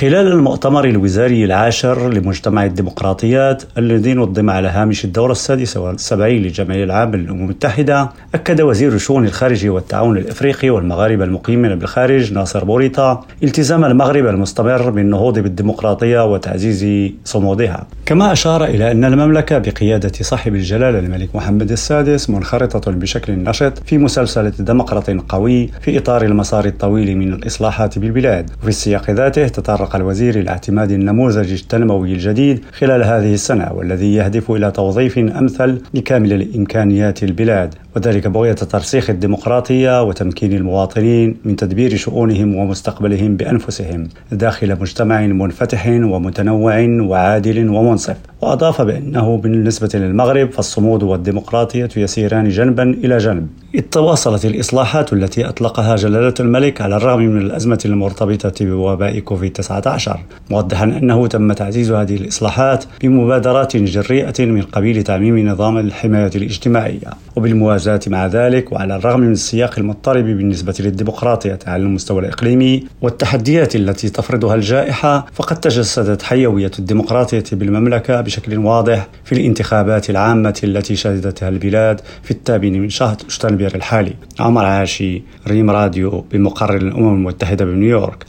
خلال المؤتمر الوزاري العاشر لمجتمع الديمقراطيات الذي نظم على هامش الدورة السادسة والسبعين للجمعية العامة للأمم المتحدة، أكد وزير الشؤون الخارجية والتعاون الإفريقي والمغاربة المقيمين بالخارج ناصر بوريطة التزام المغرب المستمر بالنهوض بالديمقراطية وتعزيز صمودها. كما أشار إلى أن المملكة بقيادة صاحب الجلالة الملك محمد السادس منخرطة بشكل نشط في مسلسل ديمقراطي قوي في إطار المسار الطويل من الإصلاحات بالبلاد. وفي السياق ذاته تطرق الوزير إلى اعتماد النموذج التنموي الجديد خلال هذه السنة، والذي يهدف إلى توظيف أمثل لكامل الإمكانيات البلاد، وذلك بغية ترسيخ الديمقراطية وتمكين المواطنين من تدبير شؤونهم ومستقبلهم بأنفسهم داخل مجتمع منفتح ومتنوع وعادل ومنصف. وأضاف بأنه بالنسبة للمغرب فالصمود والديمقراطية يسيران جنبا إلى جنب، إذ تواصلت الإصلاحات التي أطلقها جلالة الملك على الرغم من الأزمة المرتبطة بوباء كوفيد-19، موضحا أنه تم تعزيز هذه الإصلاحات بمبادرات جريئة من قبيل تعميم نظام الحماية الاجتماعية. وبالموازاة مع ذلك، وعلى الرغم من السياق المضطرب بالنسبة للديمقراطية على المستوى الإقليمي والتحديات التي تفرضها الجائحة، فقد تجسدت حيوية الديمقراطية بالمملكة بشكل واضح في الانتخابات العامة التي شهدتها البلاد في 8 من شهر شتنبر الحالي. عمر عاشي، ريم راديو، بمقر الأمم المتحدة بنيويورك.